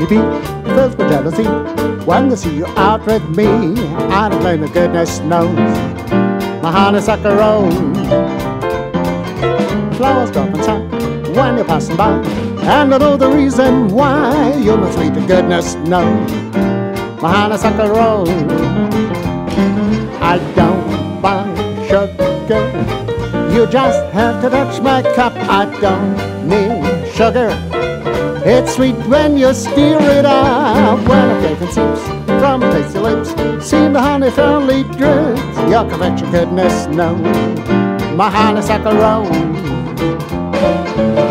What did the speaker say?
be filled with jealousy when they see you out with me. I don't blame the goodness knows my honeysuckle rose. Flowers drop inside when you're passing by, and I know the reason why. You're my sweet, goodness knows my honeysuckle rose. I don't buy sugar, you just have to touch my cup. I don't need sugar, it's sweet when you stir it up. When a cake and seeps from tasty lips, see the honey fairly drips. Your confection, goodness knows my honeysuckle rose.